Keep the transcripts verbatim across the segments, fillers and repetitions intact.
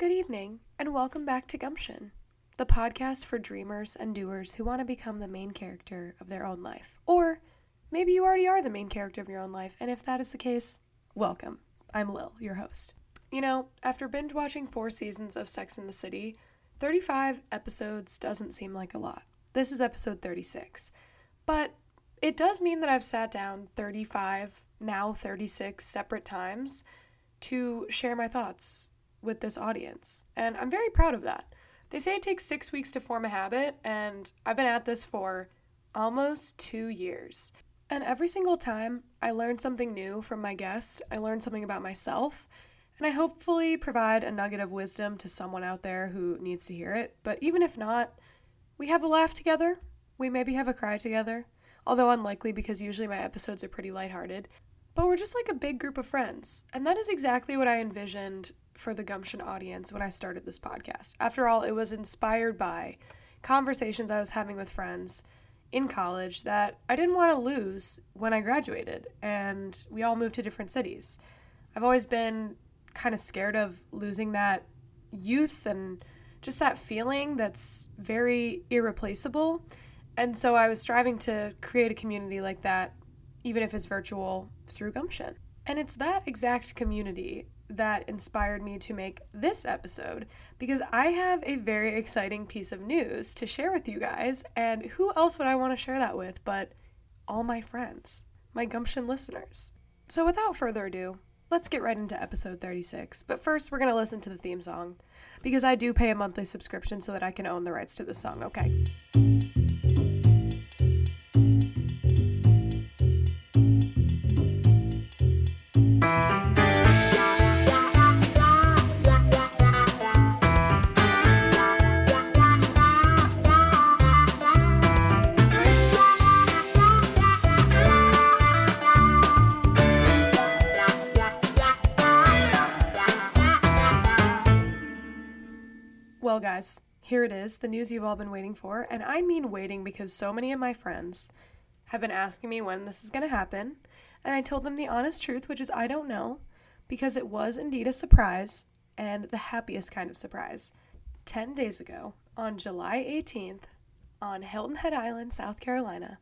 Good evening, and welcome back to Gumption, the podcast for dreamers and doers who want to become the main character of their own life. Or maybe you already are the main character of your own life, and if that is the case, welcome. I'm Lil, your host. You know, after binge watching four seasons of Sex and the City, thirty-five episodes doesn't seem like a lot. This is episode thirty-six. But it does mean that I've sat down thirty-five, now thirty-six separate times to share my thoughts with this audience, and I'm very proud of that. They say it takes six weeks to form a habit, and I've been at this for almost two years. And every single time, I learn something new from my guest, I learn something about myself, and I hopefully provide a nugget of wisdom to someone out there who needs to hear it. But even if not, we have a laugh together, we maybe have a cry together, although unlikely because usually my episodes are pretty lighthearted. But we're just like a big group of friends, and that is exactly what I envisioned for the Gumption audience when I started this podcast. After all, it was inspired by conversations I was having with friends in college that I didn't want to lose when I graduated, and we all moved to different cities. I've always been kind of scared of losing that youth and just that feeling that's very irreplaceable, and so I was striving to create a community like that, even if it's virtual, through Gumption. And it's that exact community that inspired me to make this episode, because I have a very exciting piece of news to share with you guys, and who else would I want to share that with but all my friends, my Gumption listeners. So without further ado, let's get right into episode thirty-six, but first we're going to listen to the theme song, because I do pay a monthly subscription so that I can own the rights to the song, okay? Well, guys, here it is, the news you've all been waiting for, and I mean waiting because so many of my friends have been asking me when this is going to happen, and I told them the honest truth, which is I don't know, because it was indeed a surprise, and the happiest kind of surprise. Ten days ago, on July eighteenth, on Hilton Head Island, South Carolina,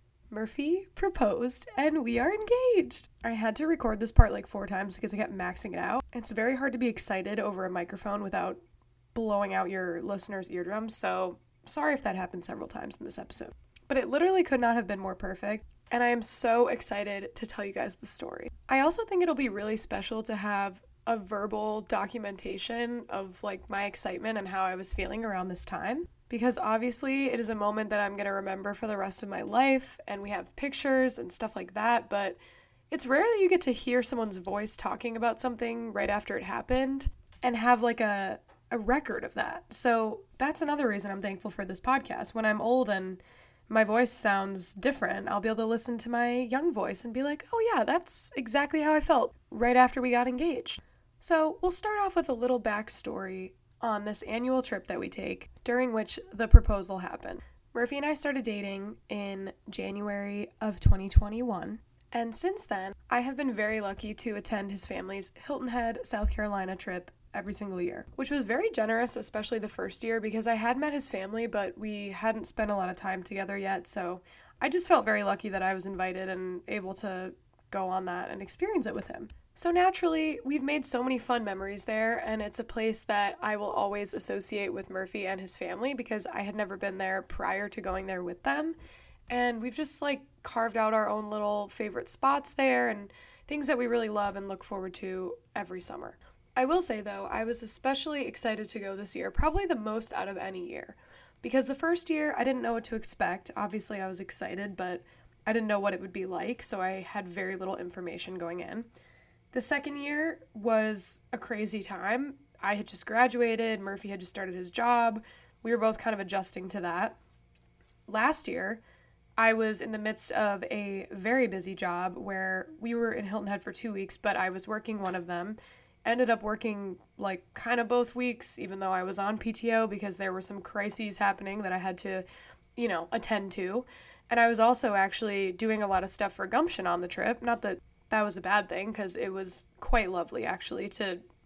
Murphy proposed, and we are engaged. I had to record this part like four times because I kept maxing it out. It's very hard to be excited over a microphone without blowing out your listeners' eardrums, so sorry if that happened several times in this episode. But it literally could not have been more perfect, and I am so excited to tell you guys the story. I also think it'll be really special to have a verbal documentation of like my excitement and how I was feeling around this time, because obviously it is a moment that I'm going to remember for the rest of my life, and we have pictures and stuff like that, but it's rare that you get to hear someone's voice talking about something right after it happened and have like a a record of that. So that's another reason I'm thankful for this podcast. When I'm old and my voice sounds different, I'll be able to listen to my young voice and be like, oh yeah, that's exactly how I felt right after we got engaged. So we'll start off with a little backstory on this annual trip that we take, during which the proposal happened. Murphy and I started dating in January of twenty twenty-one. And since then, I have been very lucky to attend his family's Hilton Head, South Carolina trip every single year, which was very generous, especially the first year, because I had met his family, but we hadn't spent a lot of time together yet, so I just felt very lucky that I was invited and able to go on that and experience it with him. So naturally, we've made so many fun memories there, and it's a place that I will always associate with Murphy and his family, because I had never been there prior to going there with them, and we've just like carved out our own little favorite spots there and things that we really love and look forward to every summer. I will say, though, I was especially excited to go this year, probably the most out of any year, because the first year I didn't know what to expect. Obviously, I was excited, but I didn't know what it would be like, so I had very little information going in. The second year was a crazy time. I had just graduated, Murphy had just started his job. We were both kind of adjusting to that. Last year, I was in the midst of a very busy job where we were in Hilton Head for two weeks, but I was working one of them. Ended up working like kind of both weeks, even though I was on P T O because there were some crises happening that I had to, you know, attend to. And I was also actually doing a lot of stuff for Gumption on the trip. Not that that was a bad thing, because it was quite lovely actually to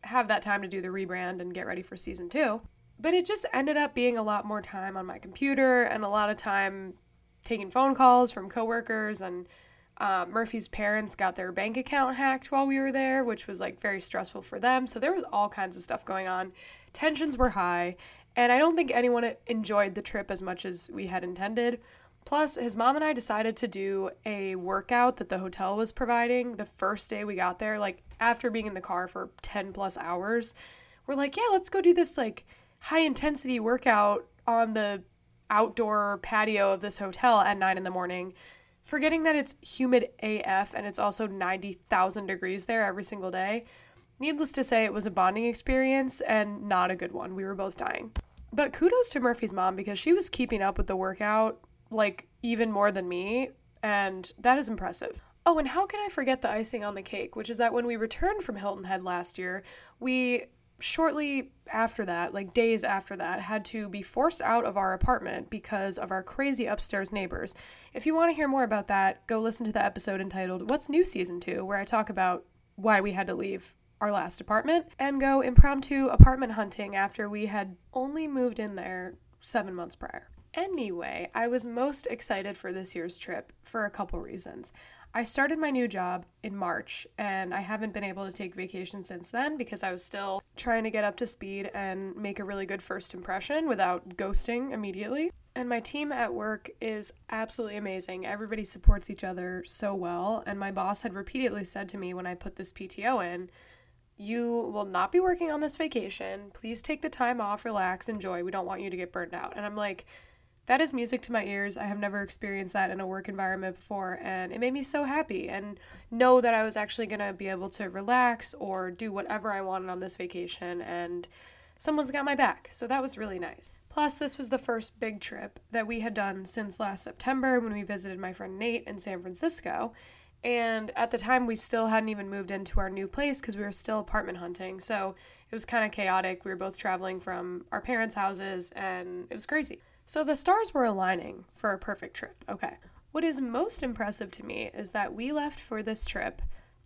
have that time to do the rebrand and get ready for season two. But it just ended up being a lot more time on my computer and a lot of time taking phone calls from coworkers, and uh, Murphy's parents got their bank account hacked while we were there, which was like very stressful for them. So there was all kinds of stuff going on. Tensions were high, and I don't think anyone enjoyed the trip as much as we had intended. Plus, his mom and I decided to do a workout that the hotel was providing the first day we got there, like after being in the car for ten plus hours. We're like, yeah, let's go do this like high intensity workout on the outdoor patio of this hotel at nine in the morning, forgetting that it's humid A F and it's also ninety thousand degrees there every single day. Needless to say, it was a bonding experience and not a good one. We were both dying. But kudos to Murphy's mom, because she was keeping up with the workout like even more than me, and that is impressive. Oh, and how can I forget the icing on the cake, which is that when we returned from Hilton Head last year, we shortly after that, like days after that, had to be forced out of our apartment because of our crazy upstairs neighbors. If you want to hear more about that, go listen to the episode entitled What's New Season two, where I talk about why we had to leave our last apartment and go impromptu apartment hunting after we had only moved in there seven months prior. Anyway, I was most excited for this year's trip for a couple reasons. I started my new job in March, and I haven't been able to take vacation since then because I was still trying to get up to speed and make a really good first impression without ghosting immediately. And my team at work is absolutely amazing. Everybody supports each other so well, and my boss had repeatedly said to me when I put this P T O in, "You will not be working on this vacation. Please take the time off, relax, enjoy. We don't want you to get burned out." And I'm like, that is music to my ears. I have never experienced that in a work environment before, and it made me so happy and know that I was actually going to be able to relax or do whatever I wanted on this vacation, and someone's got my back. So that was really nice. Plus, this was the first big trip that we had done since last September when we visited my friend Nate in San Francisco. And at the time, we still hadn't even moved into our new place because we were still apartment hunting. So it was kind of chaotic. We were both traveling from our parents' houses, and it was crazy. So the stars were aligning for a perfect trip. Okay. What is most impressive to me is that we left for this trip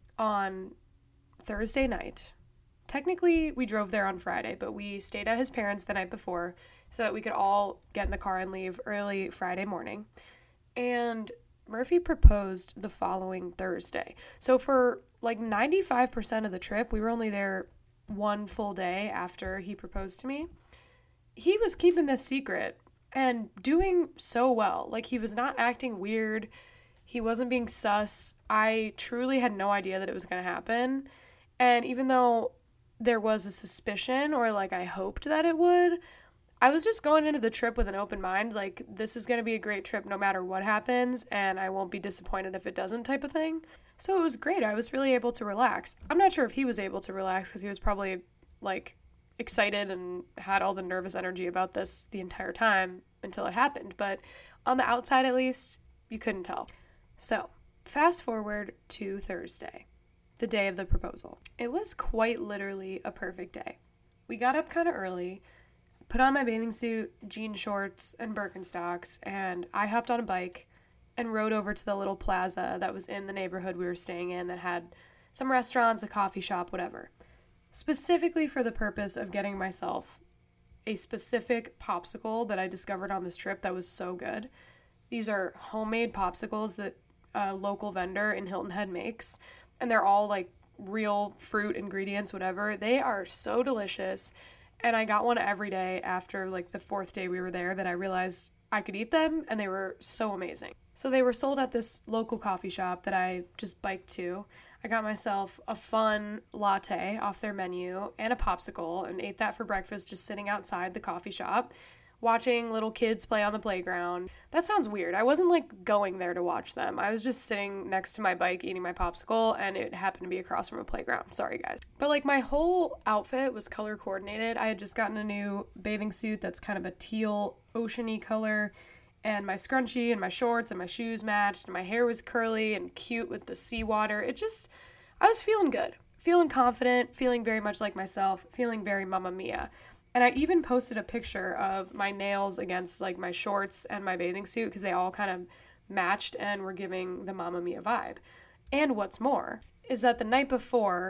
on Thursday night. Technically, we drove there on Friday, but we stayed at his parents' the night before so that we could all get in the car and leave early Friday morning. And Murphy proposed the following Thursday. So for like ninety-five percent of the trip, we were only there one full day after he proposed to me. He was keeping this secret and doing so well. Like, he was not acting weird. He wasn't being sus. I truly had no idea that it was going to happen. And even though there was a suspicion, or like I hoped that it would, I was just going into the trip with an open mind. Like, this is going to be a great trip no matter what happens, and I won't be disappointed if it doesn't, type of thing. So it was great. I was really able to relax. I'm not sure if he was able to relax because he was probably like excited and had all the nervous energy about this the entire time until it happened, but on the outside at least, you couldn't tell. So, fast forward to Thursday, the day of the proposal. It was quite literally a perfect day. We got up kind of early, put on my bathing suit, jean shorts, and Birkenstocks, and I hopped on a bike and rode over to the little plaza that was in the neighborhood we were staying in that had some restaurants, a coffee shop, whatever, specifically for the purpose of getting myself a specific popsicle that I discovered on this trip that was so good. These are homemade popsicles that a local vendor in Hilton Head makes, and they're all like real fruit ingredients, whatever. They are so delicious, and I got one every day after like the fourth day we were there that I realized I could eat them, and they were so amazing. So they were sold at this local coffee shop that I just biked to. I got myself a fun latte off their menu and a popsicle and ate that for breakfast just sitting outside the coffee shop, watching little kids play on the playground. That sounds weird. I wasn't like going there to watch them. I was just sitting next to my bike eating my popsicle, and it happened to be across from a playground. Sorry, guys. But like, my whole outfit was color coordinated. I had just gotten a new bathing suit that's kind of a teal oceany color, and my scrunchie and my shorts and my shoes matched, and my hair was curly and cute with the seawater. It just, I was feeling good, feeling confident, feeling very much like myself, feeling very Mamma Mia. And I even posted a picture of my nails against like my shorts and my bathing suit because they all kind of matched and were giving the Mamma Mia vibe. And what's more is that the night before,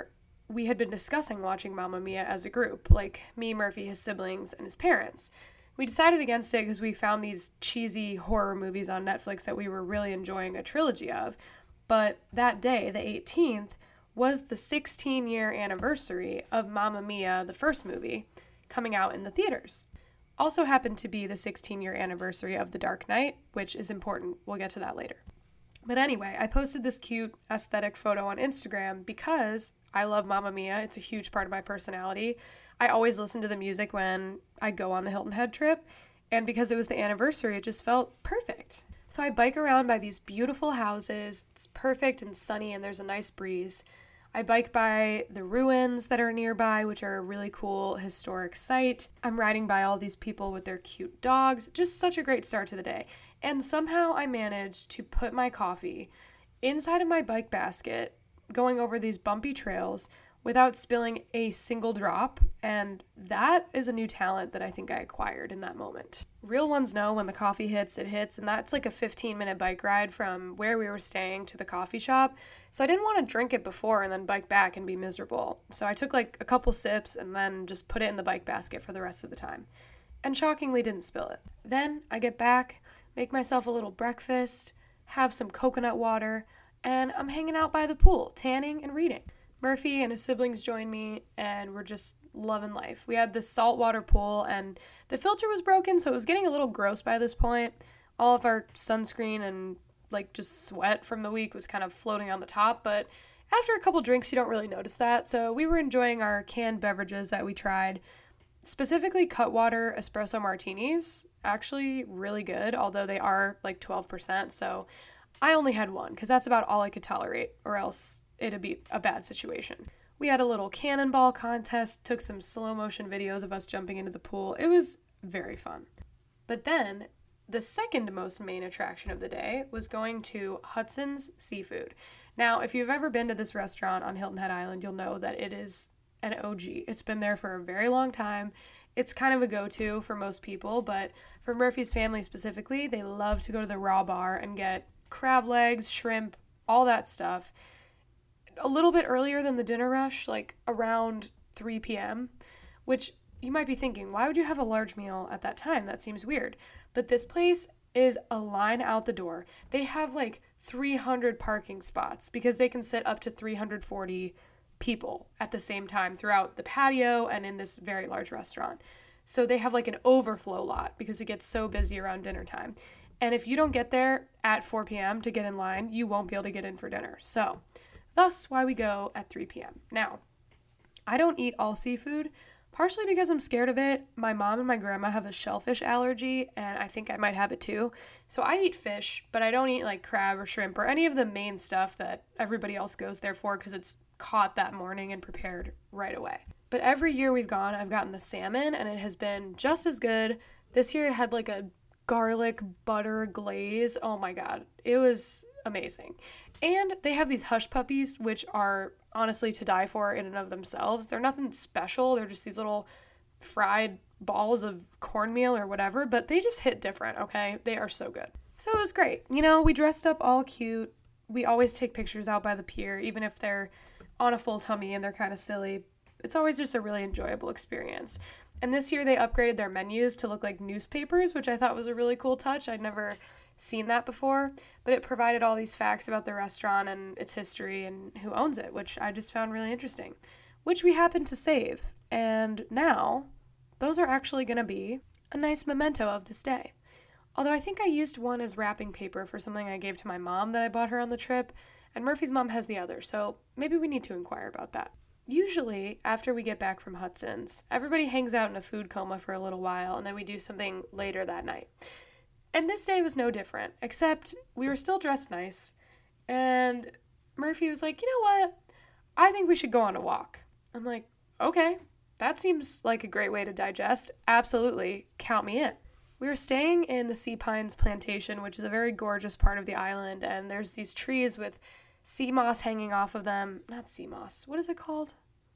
we had been discussing watching Mamma Mia as a group, like me, Murphy, his siblings, and his parents. We decided against it because we found these cheesy horror movies on Netflix that we were really enjoying a trilogy of. But that day, the eighteenth, was the sixteen-year anniversary of Mamma Mia, the first movie, coming out in the theaters. Also happened to be the sixteen-year anniversary of The Dark Knight, which is important. We'll get to that later. But anyway, I posted this cute aesthetic photo on Instagram because I love Mamma Mia. It's a huge part of my personality. I always listen to the music when I go on the Hilton Head trip, and because it was the anniversary, it just felt perfect. So I bike around by these beautiful houses. It's perfect and sunny, and there's a nice breeze. I bike by the ruins that are nearby, which are a really cool historic site. I'm riding by all these people with their cute dogs. Just such a great start to the day. And somehow I managed to put my coffee inside of my bike basket, going over these bumpy trails without spilling a single drop. And that is a new talent that I think I acquired in that moment. Real ones know when the coffee hits, it hits. And that's like a fifteen minute bike ride from where we were staying to the coffee shop. So I didn't want to drink it before and then bike back and be miserable. So I took like a couple sips and then just put it in the bike basket for the rest of the time. And shockingly didn't spill it. Then I get back, make myself a little breakfast, have some coconut water, and I'm hanging out by the pool, tanning and reading. Murphy and his siblings joined me, and we're just loving life. We had this saltwater pool, and the filter was broken, so it was getting a little gross by this point. All of our sunscreen and, like, just sweat from the week was kind of floating on the top, but after a couple drinks, you don't really notice that, so we were enjoying our canned beverages that we tried. Specifically, Cutwater espresso martinis, actually really good, although they are, like, twelve percent, so I only had one, because that's about all I could tolerate, or else it'd be a bad situation. We had a little cannonball contest, took some slow motion videos of us jumping into the pool. It was very fun. But then, the second most main attraction of the day was going to Hudson's Seafood. Now, if you've ever been to this restaurant on Hilton Head Island, you'll know that it is an O G. It's been there for a very long time. It's kind of a go-to for most people, but for Murphy's family specifically, they love to go to the Raw Bar and get crab legs, shrimp, all that stuff a little bit earlier than the dinner rush, like around three p.m., which you might be thinking, why would you have a large meal at that time? That seems weird. But this place is a line out the door. They have like three hundred parking spots because they can sit up to three hundred forty people at the same time throughout the patio and in this very large restaurant. So they have like an overflow lot because it gets so busy around dinner time. And if you don't get there at four p.m. to get in line, you won't be able to get in for dinner. So thus why we go at three p.m. Now, I don't eat all seafood, partially because I'm scared of it. My mom and my grandma have a shellfish allergy, and I think I might have it too. So I eat fish, but I don't eat like crab or shrimp or any of the main stuff that everybody else goes there for because it's caught that morning and prepared right away. But every year we've gone, I've gotten the salmon, and it has been just as good. This year it had like a garlic butter glaze. Oh my God. It was amazing. And they have these hush puppies, which are honestly to die for in and of themselves. They're nothing special. They're just these little fried balls of cornmeal or whatever, but they just hit different, okay? They are so good. So it was great. You know, we dressed up all cute. We always take pictures out by the pier, even if they're on a full tummy and they're kind of silly. It's always just a really enjoyable experience. And this year they upgraded their menus to look like newspapers, which I thought was a really cool touch. I'd never seen that before, but it provided all these facts about the restaurant and its history and who owns it, which I just found really interesting, which we happened to save. And now those are actually going to be a nice memento of this day. Although I think I used one as wrapping paper for something I gave to my mom that I bought her on the trip, and Murphy's mom has the other, so maybe we need to inquire about that. Usually, after we get back from Hudson's, everybody hangs out in a food coma for a little while, and then we do something later that night. And this day was no different, except we were still dressed nice, and Murphy was like, you know what? I think we should go on a walk. I'm like, okay, that seems like a great way to digest. Absolutely, count me in. We were staying in the Sea Pines Plantation, which is a very gorgeous part of the island, and there's these trees with sea moss hanging off of them. Not sea moss. What is it called?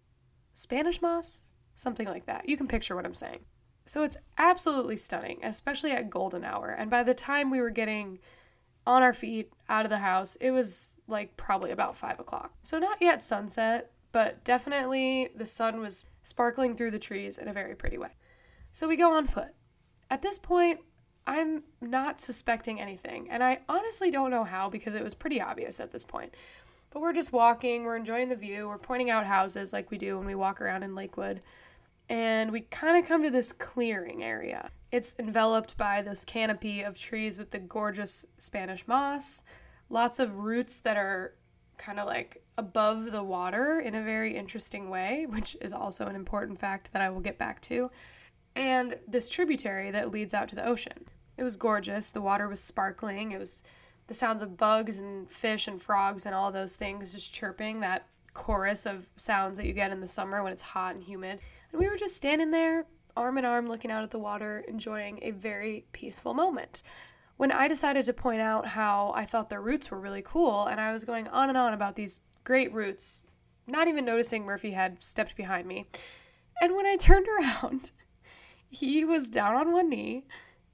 Spanish moss? Something like that. You can picture what I'm saying. So it's absolutely stunning, especially at golden hour. And by the time we were getting on our feet out of the house, it was like probably about five o'clock. So not yet sunset, but definitely the sun was sparkling through the trees in a very pretty way. So we go on foot. At this point, I'm not suspecting anything, and I honestly don't know how because it was pretty obvious at this point. But we're just walking, we're enjoying the view, we're pointing out houses like we do when we walk around in Lakewood, and we kind of come to this clearing area. It's enveloped by this canopy of trees with the gorgeous Spanish moss, lots of roots that are kind of like above the water in a very interesting way, which is also an important fact that I will get back to, and this tributary that leads out to the ocean. It was gorgeous. The water was sparkling. It was the sounds of bugs and fish and frogs and all those things just chirping, that chorus of sounds that you get in the summer when it's hot and humid. And we were just standing there, arm in arm, looking out at the water, enjoying a very peaceful moment. When I decided to point out how I thought the roots were really cool, and I was going on and on about these great roots, not even noticing Murphy had stepped behind me. And when I turned around, he was down on one knee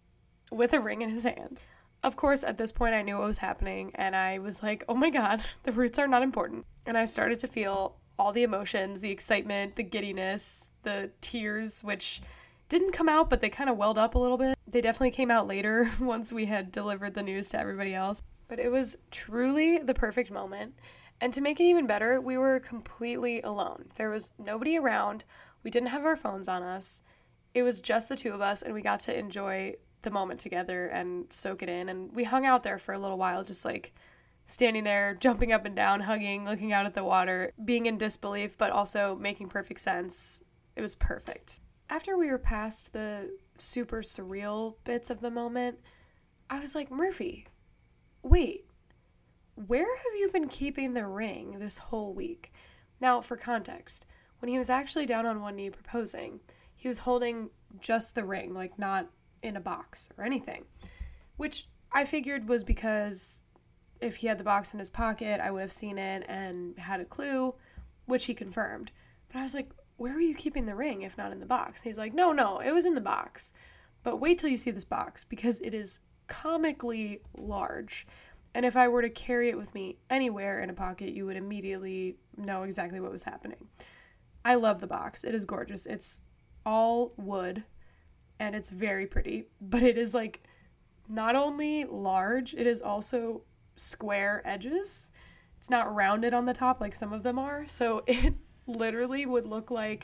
with a ring in his hand. Of course, at this point, I knew what was happening, and I was like, oh my god, the roots are not important. And I started to feel all the emotions, the excitement, the giddiness, the tears, which didn't come out, but they kind of welled up a little bit. They definitely came out later once we had delivered the news to everybody else. But it was truly the perfect moment. And to make it even better, we were completely alone. There was nobody around. We didn't have our phones on us. It was just the two of us, and we got to enjoy the moment together and soak it in. And we hung out there for a little while, just like standing there, jumping up and down, hugging, looking out at the water, being in disbelief, but also making perfect sense. It was perfect. After we were past the super surreal bits of the moment, I was like, Murphy, wait, where have you been keeping the ring this whole week? Now, for context, when he was actually down on one knee proposing, he was holding just the ring, like not in a box or anything, which I figured was because if he had the box in his pocket, I would have seen it and had a clue, which he confirmed. But I was like, where were you keeping the ring if not in the box? And he's like, no, no, it was in the box. But wait till you see this box because it is comically large. And if I were to carry it with me anywhere in a pocket, you would immediately know exactly what was happening. I love the box. It is gorgeous. It's all wood and it's very pretty, but it is like not only large, it is also square edges. It's not rounded on the top like some of them are. So it literally would look like,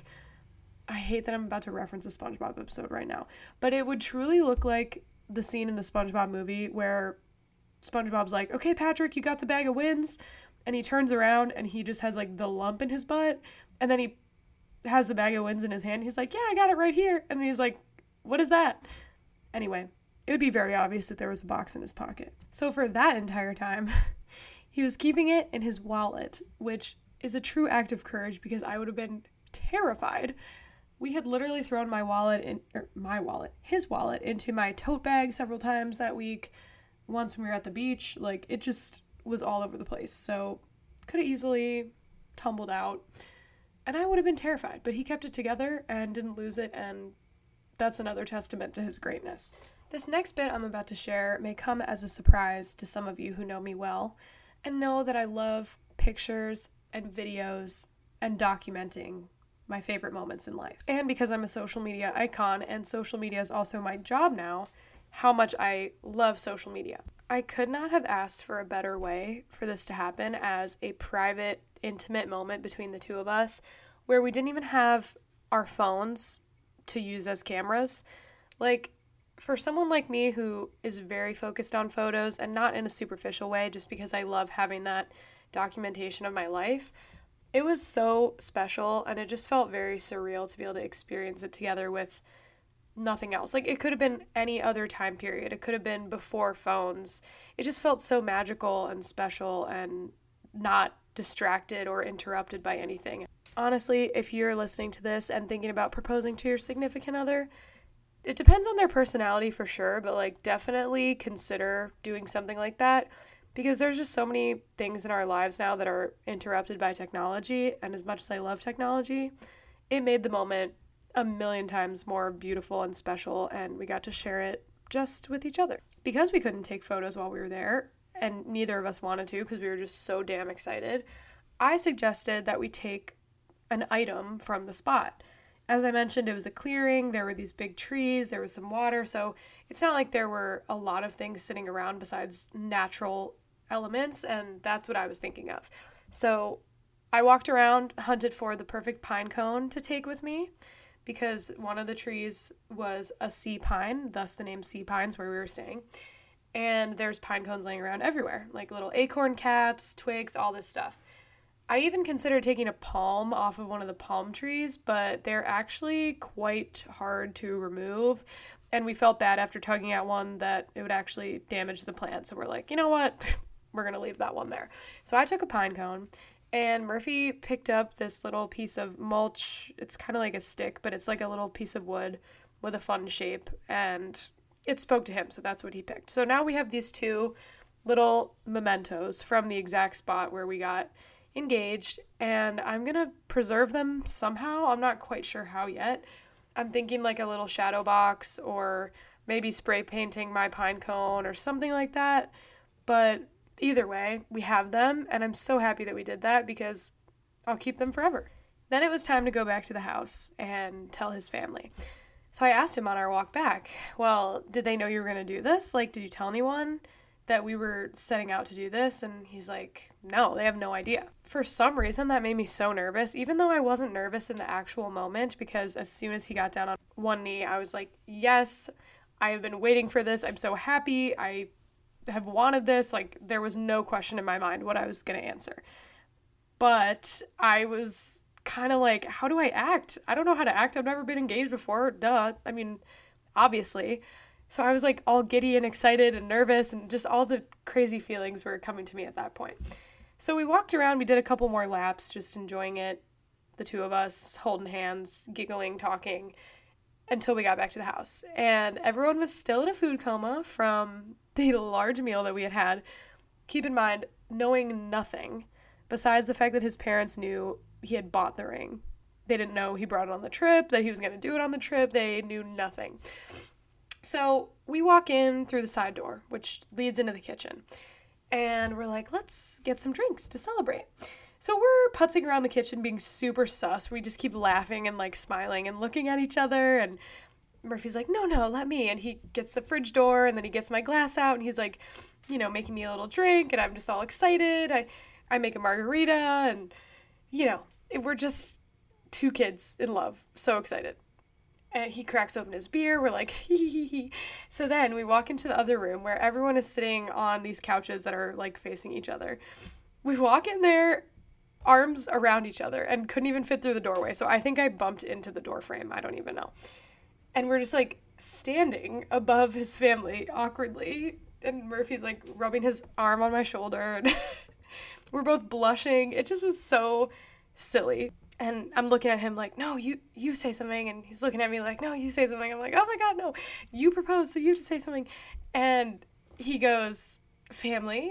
I hate that I'm about to reference a SpongeBob episode right now, but it would truly look like the scene in the SpongeBob movie where SpongeBob's like, okay, Patrick, you got the bag of wins. And he turns around and he just has like the lump in his butt. And then he has the bag of wins in his hand. He's like, yeah, I got it right here. And he's like, what is that? Anyway, it would be very obvious that there was a box in his pocket. So for that entire time, he was keeping it in his wallet, which is a true act of courage because I would have been terrified. We had literally thrown my wallet in, or my wallet, his wallet into my tote bag several times that week. Once when we were at the beach, like it just was all over the place. So could have easily tumbled out and I would have been terrified, but he kept it together and didn't lose it. And that's another testament to his greatness. This next bit I'm about to share may come as a surprise to some of you who know me well and know that I love pictures and videos and documenting my favorite moments in life. And because I'm a social media icon and social media is also my job now, how much I love social media. I could not have asked for a better way for this to happen as a private, intimate moment between the two of us where we didn't even have our phones to use as cameras. Like, for someone like me who is very focused on photos and not in a superficial way just because I love having that documentation of my life, it was so special and it just felt very surreal to be able to experience it together with nothing else. Like, it could have been any other time period. It could have been before phones. It just felt so magical and special and not distracted or interrupted by anything. Honestly, if you're listening to this and thinking about proposing to your significant other, it depends on their personality for sure, but like definitely consider doing something like that because there's just so many things in our lives now that are interrupted by technology. And as much as I love technology, it made the moment a million times more beautiful and special, and we got to share it just with each other. Because we couldn't take photos while we were there, and neither of us wanted to because we were just so damn excited, I suggested that we take an item from the spot. As I mentioned, it was a clearing. There were these big trees. There was some water. So it's not like there were a lot of things sitting around besides natural elements. And that's what I was thinking of. So I walked around, hunted for the perfect pine cone to take with me because one of the trees was a sea pine, thus the name Sea Pines where we were staying. And there's pine cones laying around everywhere, like little acorn caps, twigs, all this stuff. I even considered taking a palm off of one of the palm trees, but they're actually quite hard to remove. And we felt bad after tugging at one that it would actually damage the plant. So we're like, you know what? We're going to leave that one there. So I took a pine cone, and Murphy picked up this little piece of mulch. It's kind of like a stick, but it's like a little piece of wood with a fun shape. And it spoke to him, so that's what he picked. So now we have these two little mementos from the exact spot where we got engaged, and I'm gonna preserve them somehow. I'm not quite sure how yet. I'm thinking like a little shadow box, or maybe spray painting my pine cone or something like that. But either way, we have them, and I'm so happy that we did that because I'll keep them forever. Then it was time to go back to the house and tell his family. So I asked him on our walk back, well, did they know you were gonna do this? Like, did you tell anyone that we were setting out to do this? And he's like, no, they have no idea. For some reason, that made me so nervous, even though I wasn't nervous in the actual moment, because as soon as he got down on one knee, I was like, yes, I have been waiting for this. I'm so happy. I have wanted this. Like, there was no question in my mind what I was going to answer. But I was kind of like, how do I act? I don't know how to act. I've never been engaged before. Duh. I mean, obviously. So I was like all giddy and excited and nervous, and just all the crazy feelings were coming to me at that point. So we walked around, we did a couple more laps, just enjoying it, the two of us holding hands, giggling, talking, until we got back to the house. And everyone was still in a food coma from the large meal that we had had. Keep in mind, knowing nothing besides the fact that his parents knew he had bought the ring. They didn't know he brought it on the trip, that he was going to do it on the trip. They knew nothing. So we walk in through the side door, which leads into the kitchen, and we're like, let's get some drinks to celebrate. So we're putzing around the kitchen being super sus. We just keep laughing and like smiling and looking at each other, and Murphy's like, no, no, let me. And he gets the fridge door, and then he gets my glass out, and he's like, you know, making me a little drink, and I'm just all excited. I, I make a margarita, and, you know, we're just two kids in love. So excited. And he cracks open his beer. We're like, hee hee hee. So then we walk into the other room where everyone is sitting on these couches that are like facing each other. We walk in there, arms around each other, and couldn't even fit through the doorway. So I think I bumped into the door frame. I don't even know. And we're just like standing above his family awkwardly. And Murphy's like rubbing his arm on my shoulder. And we're both blushing. It just was so silly. And I'm looking at him like, no, you you say something. And he's looking at me like, no, you say something. I'm like, oh my God, no. You proposed, so you have to say something. And he goes, family,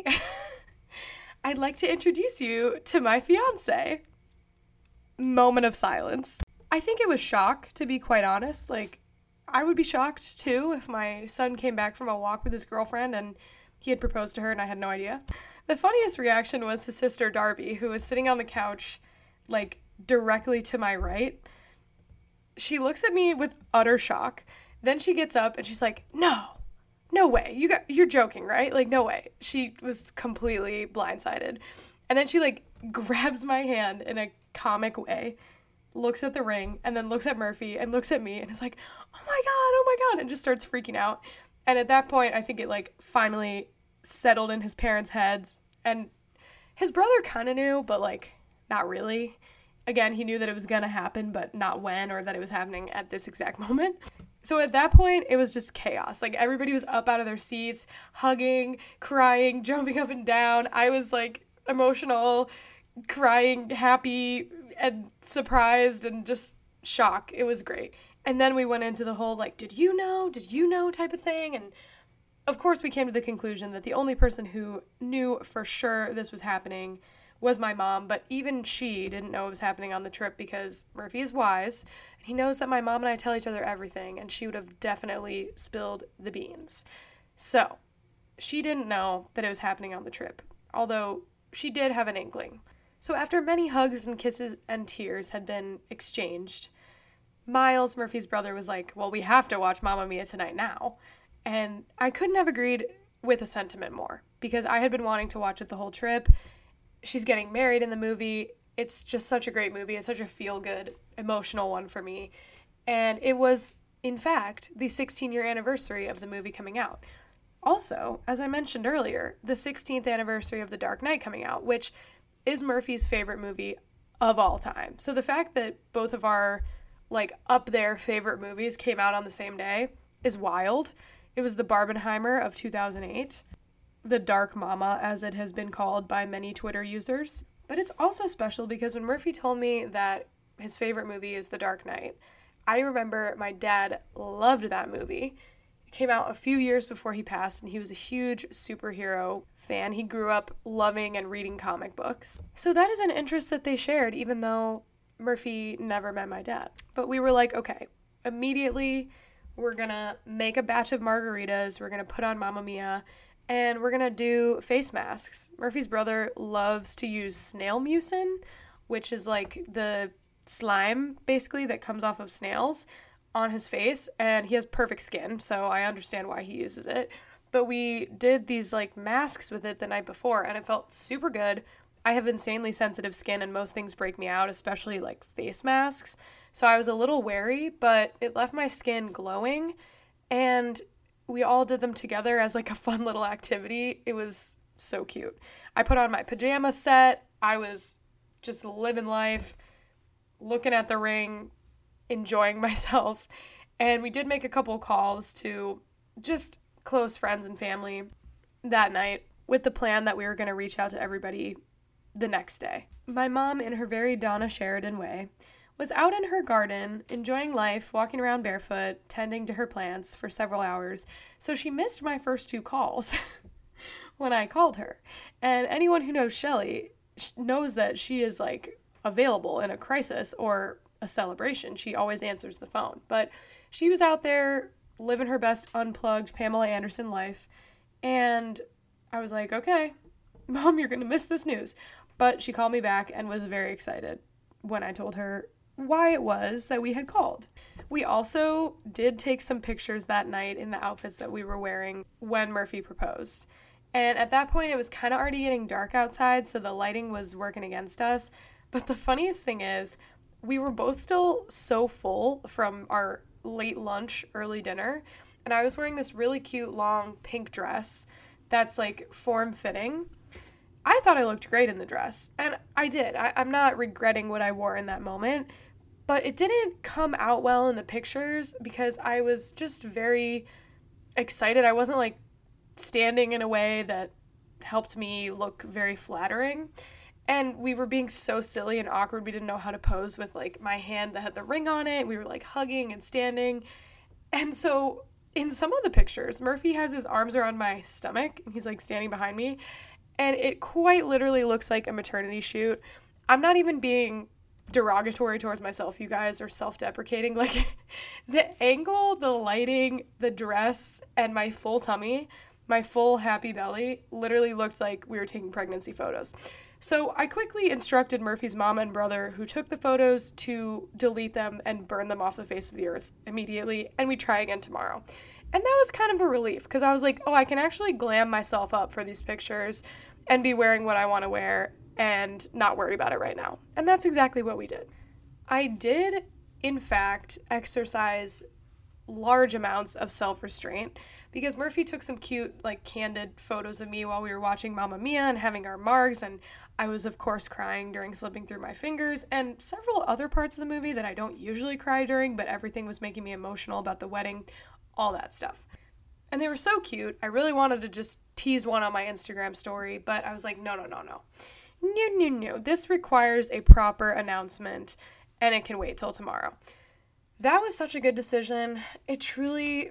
I'd like to introduce you to my fiance. Moment of silence. I think it was shock, to be quite honest. Like, I would be shocked too if my son came back from a walk with his girlfriend and he had proposed to her and I had no idea. The funniest reaction was his sister Darby, who was sitting on the couch, like, directly to my right. She looks at me with utter shock. Then she gets up and she's like, no, no way. You got, you're joking, right? Like, no way. She was completely blindsided. And then she like grabs my hand in a comic way, looks at the ring, and then looks at Murphy and looks at me and is like, oh my God, oh my God, and just starts freaking out. And at that point, I think it like finally settled in his parents' heads. And his brother kind of knew, but like not really. Again, he knew that it was going to happen, but not when, or that it was happening at this exact moment. So at that point, it was just chaos. Like, everybody was up out of their seats, hugging, crying, jumping up and down. I was, like, emotional, crying, happy, and surprised, and just shocked. It was great. And then we went into the whole, like, did you know? Did you know? Type of thing. And, of course, we came to the conclusion that the only person who knew for sure this was happening was my mom, but even she didn't know it was happening on the trip because Murphy is wise, and he knows that my mom and I tell each other everything, and she would have definitely spilled the beans. So, she didn't know that it was happening on the trip, although she did have an inkling. So after many hugs and kisses and tears had been exchanged, Miles, Murphy's brother, was like, well, we have to watch Mamma Mia tonight now. And I couldn't have agreed with a sentiment more, because I had been wanting to watch it the whole trip. She's getting married in the movie. It's just such a great movie. It's such a feel-good, emotional one for me. And it was, in fact, the sixteen-year anniversary of the movie coming out. Also, as I mentioned earlier, the sixteenth anniversary of The Dark Knight coming out, which is Murphy's favorite movie of all time. So the fact that both of our, like, up there favorite movies came out on the same day is wild. It was the Barbenheimer of two thousand eight, the Dark Mama, as it has been called by many Twitter users. But it's also special because when Murphy told me that his favorite movie is The Dark Knight, I remember my dad loved that movie. It came out a few years before he passed, and he was a huge superhero fan. He grew up loving and reading comic books. So that is an interest that they shared, even though Murphy never met my dad. But we were like, okay, immediately we're gonna make a batch of margaritas, we're gonna put on Mamma Mia, and we're gonna do face masks. Murphy's brother loves to use snail mucin, which is like the slime, basically, that comes off of snails on his face, and he has perfect skin, so I understand why he uses it. But we did these, like, masks with it the night before, and it felt super good. I have insanely sensitive skin, and most things break me out, especially, like, face masks. So I was a little wary, but it left my skin glowing, and we all did them together as, like, a fun little activity. It was so cute. I put on my pajama set. I was just living life, looking at the ring, enjoying myself. And we did make a couple calls to just close friends and family that night with the plan that we were going to reach out to everybody the next day. My mom, in her very Donna Sheridan way, was out in her garden, enjoying life, walking around barefoot, tending to her plants for several hours, so she missed my first two calls when I called her. And anyone who knows Shelly knows that she is, like, available in a crisis or a celebration. She always answers the phone. But she was out there living her best unplugged Pamela Anderson life, and I was like, okay, Mom, you're going to miss this news. But she called me back and was very excited when I told her why it was that we had called. We also did take some pictures that night in the outfits that we were wearing when Murphy proposed. And at that point, it was kind of already getting dark outside, so the lighting was working against us. But the funniest thing is, we were both still so full from our late lunch, early dinner, and I was wearing this really cute long pink dress that's, like, form-fitting. I thought I looked great in the dress, and I did. I, I'm not regretting what I wore in that moment, but it didn't come out well in the pictures because I was just very excited. I wasn't, like, standing in a way that helped me look very flattering, and we were being so silly and awkward. We didn't know how to pose with, like, my hand that had the ring on it. We were, like, hugging and standing, and so in some of the pictures, Murphy has his arms around my stomach, and he's, like, standing behind me, and it quite literally looks like a maternity shoot. I'm not even being derogatory towards myself, you guys, or self-deprecating. Like, the angle, the lighting, the dress, and my full tummy, my full happy belly, literally looked like we were taking pregnancy photos. So I quickly instructed Murphy's mom and brother, who took the photos, to delete them and burn them off the face of the earth immediately, and we try again tomorrow. And that was kind of a relief, because I was like, oh, I can actually glam myself up for these pictures and be wearing what I want to wear and not worry about it right now. And that's exactly what we did. I did, in fact, exercise large amounts of self-restraint, because Murphy took some cute, like, candid photos of me while we were watching Mamma Mia and having our margs, and I was, of course, crying during slipping through my fingers, and several other parts of the movie that I don't usually cry during, but everything was making me emotional about the wedding, all that stuff. And they were so cute. I really wanted to just tease one on my Instagram story, but I was like, no, no, no, no. No, no, no. This requires a proper announcement, and it can wait till tomorrow. That was such a good decision. It truly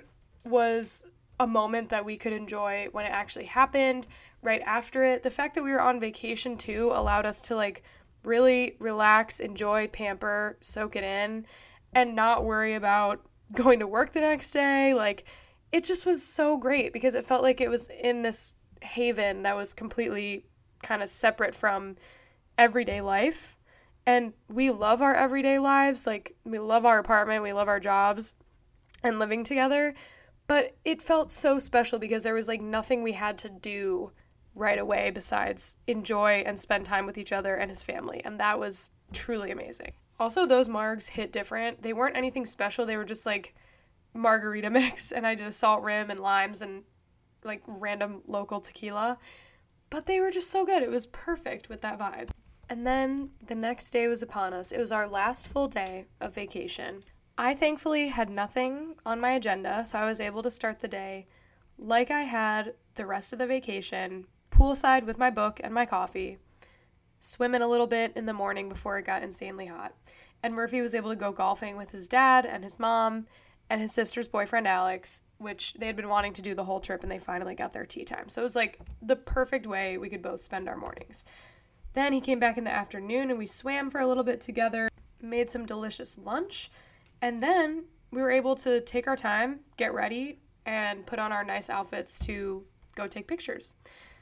was a moment that we could enjoy when it actually happened, right after it. The fact that we were on vacation, too, allowed us to, like, really relax, enjoy, pamper, soak it in, and not worry about going to work the next day. Like, it just was so great because it felt like it was in this haven that was completely kind of separate from everyday life. And we love our everyday lives. Like, we love our apartment, we love our jobs and living together. But it felt so special because there was like nothing we had to do right away besides enjoy and spend time with each other and his family. And that was truly amazing. Also, those margs hit different. They weren't anything special. They were just like margarita mix, and I did a salt rim and limes and like random local tequila. But they were just so good. It was perfect with that vibe. And then the next day was upon us. It was our last full day of vacation. I thankfully had nothing on my agenda, so I was able to start the day like I had the rest of the vacation, poolside with my book and my coffee, swimming a little bit in the morning before it got insanely hot. And Murphy was able to go golfing with his dad and his mom and his sister's boyfriend, Alex, which they had been wanting to do the whole trip, and they finally got their tea time. So it was like the perfect way we could both spend our mornings. Then he came back in the afternoon, and we swam for a little bit together, made some delicious lunch, and then we were able to take our time, get ready, and put on our nice outfits to go take pictures.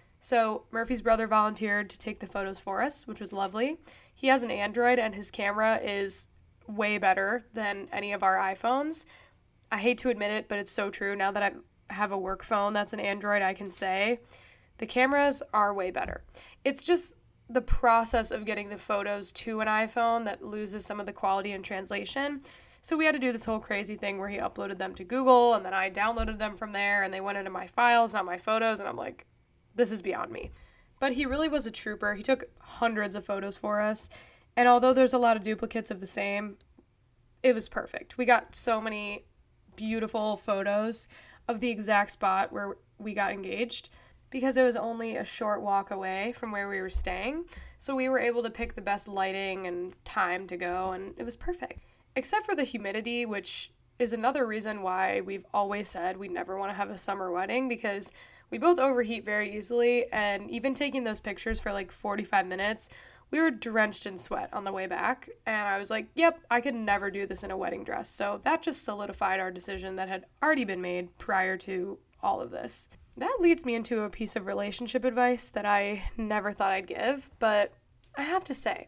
So Murphy's brother volunteered to take the photos for us, which was lovely. He has an Android, and his camera is way better than any of our iPhones. I hate to admit it, but it's so true. Now that I have a work phone that's an Android, I can say the cameras are way better. It's just the process of getting the photos to an iPhone that loses some of the quality and translation. So we had to do this whole crazy thing where he uploaded them to Google, and then I downloaded them from there, and they went into my files, not my photos, and I'm like, this is beyond me. But he really was a trooper. He took hundreds of photos for us, and although there's a lot of duplicates of the same, it was perfect. We got so many beautiful photos of the exact spot where we got engaged because it was only a short walk away from where we were staying. So we were able to pick the best lighting and time to go, and it was perfect. Except for the humidity, which is another reason why we've always said we never want to have a summer wedding, because we both overheat very easily, and even taking those pictures for like forty-five minutes, we were drenched in sweat on the way back, and I was like, yep, I could never do this in a wedding dress. So that just solidified our decision that had already been made prior to all of this. That leads me into a piece of relationship advice that I never thought I'd give, but I have to say,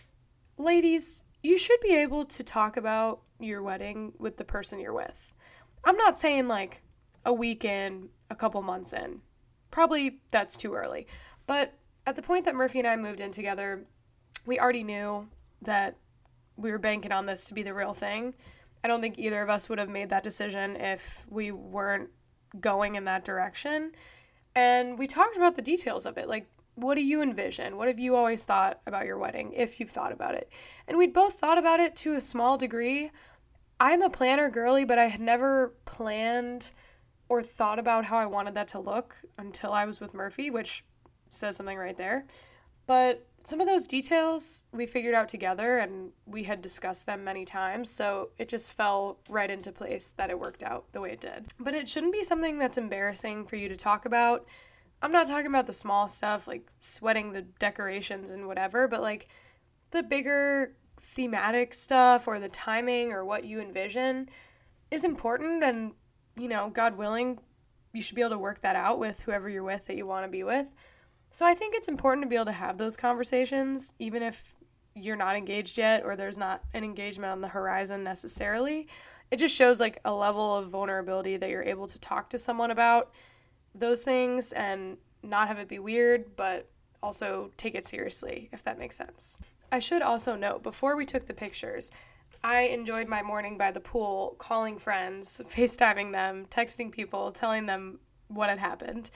ladies, you should be able to talk about your wedding with the person you're with. I'm not saying like a week in, a couple months in. Probably that's too early. But at the point that Murphy and I moved in together, we already knew that we were banking on this to be the real thing. I don't think either of us would have made that decision if we weren't going in that direction. And we talked about the details of it. Like, what do you envision? What have you always thought about your wedding, if you've thought about it? And we'd both thought about it to a small degree. I'm a planner girly, but I had never planned or thought about how I wanted that to look until I was with Murphy, which says something right there. But some of those details we figured out together, and we had discussed them many times, so it just fell right into place that it worked out the way it did. But it shouldn't be something that's embarrassing for you to talk about. I'm not talking about the small stuff, like sweating the decorations and whatever, but like the bigger thematic stuff or the timing or what you envision is important, and, you know, God willing, you should be able to work that out with whoever you're with that you want to be with. So I think it's important to be able to have those conversations, even if you're not engaged yet or there's not an engagement on the horizon necessarily. It just shows like a level of vulnerability that you're able to talk to someone about those things and not have it be weird, but also take it seriously, if that makes sense. I should also note, before we took the pictures, I enjoyed my morning by the pool, calling friends, FaceTiming them, texting people, telling them what had happened.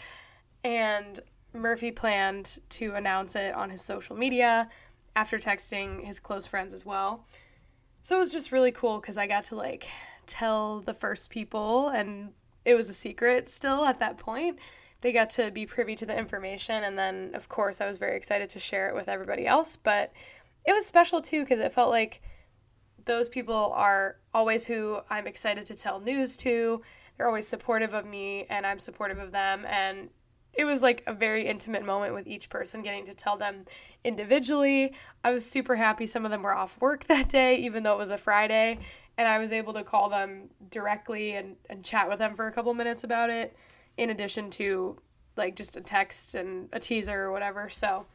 And Murphy planned to announce it on his social media after texting his close friends as well. So it was just really cool because I got to like tell the first people, and it was a secret still at that point. They got to be privy to the information, and then of course I was very excited to share it with everybody else, but it was special too because it felt like those people are always who I'm excited to tell news to. They're always supportive of me, and I'm supportive of them, and it was like a very intimate moment with each person, getting to tell them individually. I was super happy some of them were off work that day, even though it was a Friday, and I was able to call them directly and, and chat with them for a couple minutes about it, in addition to like just a text and a teaser or whatever. So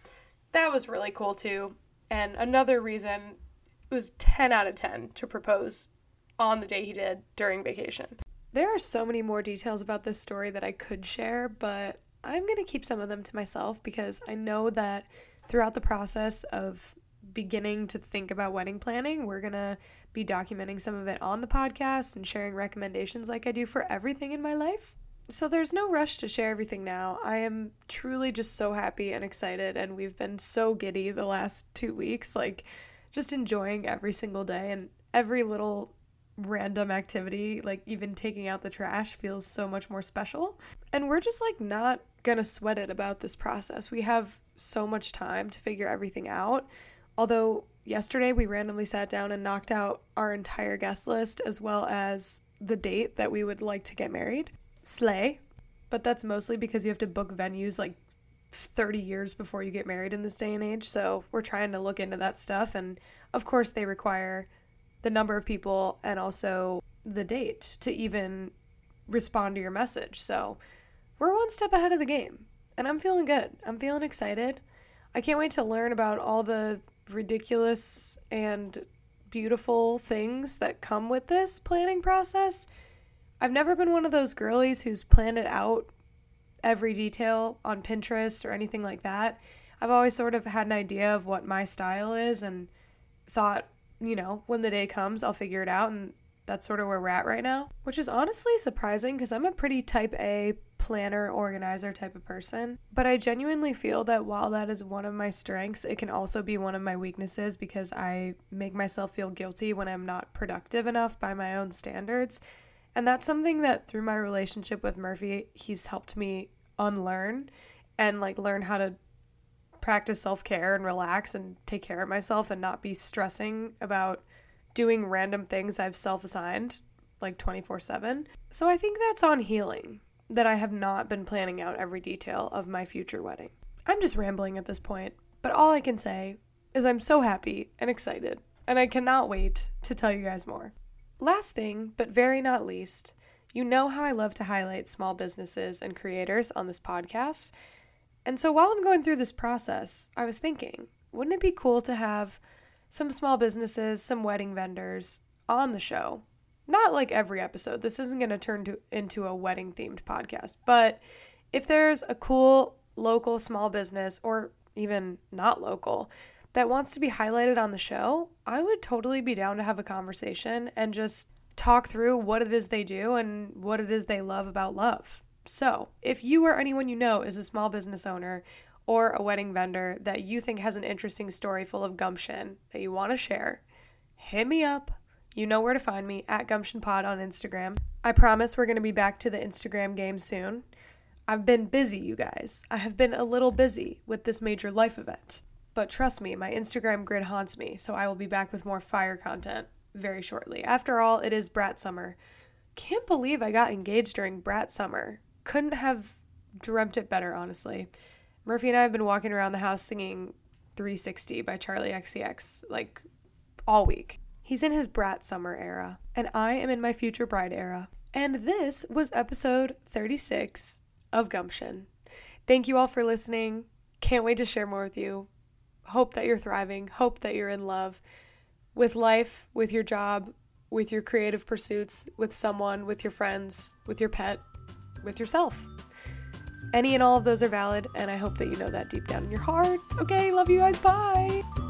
that was really cool too. And another reason, it was ten out of ten to propose on the day he did during vacation. There are so many more details about this story that I could share, but I'm going to keep some of them to myself because I know that throughout the process of beginning to think about wedding planning, we're going to be documenting some of it on the podcast and sharing recommendations like I do for everything in my life. So there's no rush to share everything now. I am truly just so happy and excited, and we've been so giddy the last two weeks, like just enjoying every single day, and every little random activity, like even taking out the trash, feels so much more special. And we're just like not gonna sweat it about this process. We have so much time to figure everything out. Although yesterday we randomly sat down and knocked out our entire guest list as well as the date that we would like to get married. Slay. But that's mostly because you have to book venues like thirty years before you get married in this day and age. So we're trying to look into that stuff. And of course they require the number of people and also the date to even respond to your message. So we're one step ahead of the game. And I'm feeling good. I'm feeling excited. I can't wait to learn about all the ridiculous and beautiful things that come with this planning process. I've never been one of those girlies who's planned it out every detail on Pinterest or anything like that. I've always sort of had an idea of what my style is and thought, you know, when the day comes, I'll figure it out. And that's sort of where we're at right now, which is honestly surprising because I'm a pretty type A planner, organizer type of person. But I genuinely feel that while that is one of my strengths, it can also be one of my weaknesses because I make myself feel guilty when I'm not productive enough by my own standards. And that's something that through my relationship with Murphy, he's helped me unlearn and like learn how to practice self-care and relax and take care of myself and not be stressing about doing random things I've self-assigned like twenty-four seven. So I think that's on healing, that I have not been planning out every detail of my future wedding. I'm just rambling at this point, but all I can say is I'm so happy and excited, and I cannot wait to tell you guys more. Last thing, but very not least, you know how I love to highlight small businesses and creators on this podcast. And so while I'm going through this process, I was thinking, wouldn't it be cool to have some small businesses, some wedding vendors on the show? Not like every episode. This isn't going to turn to, into a wedding themed podcast. But if there's a cool local small business, or even not local, that wants to be highlighted on the show, I would totally be down to have a conversation and just talk through what it is they do and what it is they love about love. So if you or anyone you know is a small business owner or a wedding vendor that you think has an interesting story full of gumption that you want to share, hit me up. You know where to find me, at Gumption Pod on Instagram. I promise we're going to be back to the Instagram game soon. I've been busy, you guys. I have been a little busy with this major life event. But trust me, my Instagram grid haunts me, so I will be back with more fire content very shortly. After all, it is Brat Summer. Can't believe I got engaged during Brat Summer. Couldn't have dreamt it better, honestly. Murphy and I have been walking around the house singing three sixty by Charlie X C X, like, all week. He's in his Brat Summer era, and I am in my future bride era. And this was episode thirty-six of Gumption. Thank you all for listening. Can't wait to share more with you. Hope that you're thriving. Hope that you're in love with life, with your job, with your creative pursuits, with someone, with your friends, with your pet, with yourself. Any and all of those are valid, and I hope that you know that deep down in your heart. Okay, love you guys. Bye.